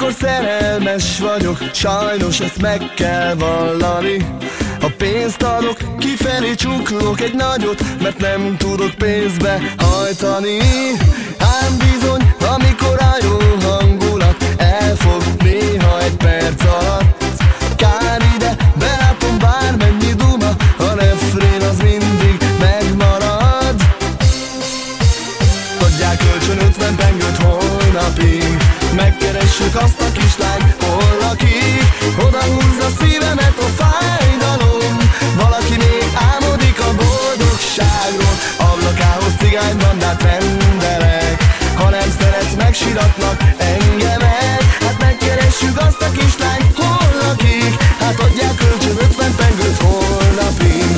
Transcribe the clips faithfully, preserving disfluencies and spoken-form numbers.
Amikor szerelmes vagyok, sajnos ezt meg kell vallani. Ha pénzt adok, kifelé csuklok egy nagyot, mert nem tudok pénzbe hajtani. Ám bizony, amikor a jó hangulat elfog néha egy perc alatt, kár ide, belátom bármennyi duma, a refrén az mindig megmarad. Adják kölcsön ötven pengőt holnapig, megkeressük azt a kislányt, hol lakik. Oda húzza szívemet a fájdalom, valaki még álmodik a boldogságról. Ablakához cigánybandát rendelek, ha nem szeretsz, megsiratnak engemet. Hát megkeressük azt a kislányt, hol lakik. Hát adják kölcsön ötven pengőt holnapig.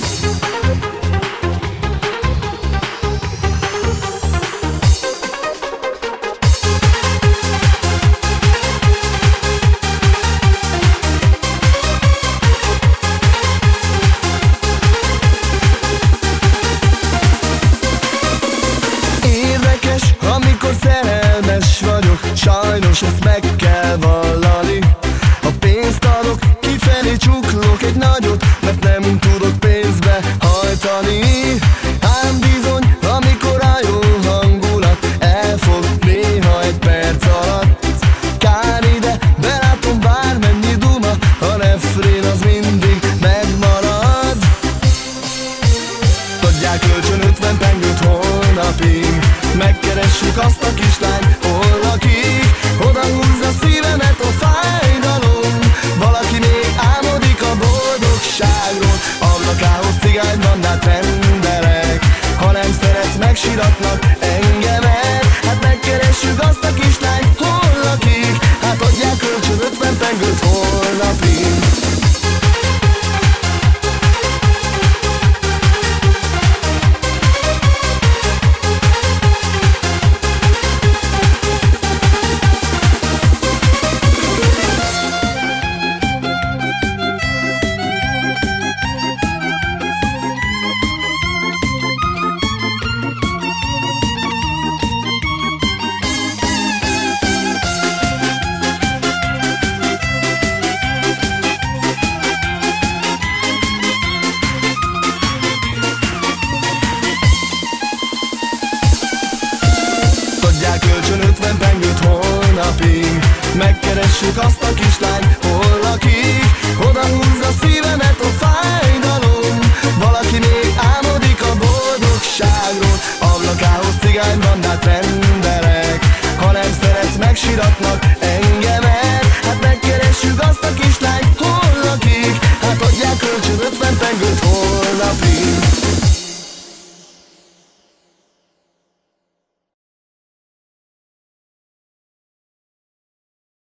Amikor szerelmes vagyok, sajnos ezt meg kell vallani. Ha pénzt adok, kifelé csuklok egy nagyot, mert nem tudok pénzbe hajtani. Ám bizony, amikor a jó hangulat elfog néha egy perc alatt, kár ide, belátom bármennyi duma, a refrén az mindig megmarad. Adják kölcsön ötven pengőt holnapig, megkeressük azt a kislányt, hol lakik. Oda húzza szívemet a fájdalom, valaki még álmodik a boldogságról. Ablakához cigánybandát rendelek, ha nem szeretsz, megsiratnak engemet. Hát megkeressük azt a kislányt, hol lakik. Hát adják kölcsön ötven pengőt holnapig. Kölcsön ötven pengőt holnapig, megkeressük azt a kislányt, hol lakik. Oda húzza szívemet a fáj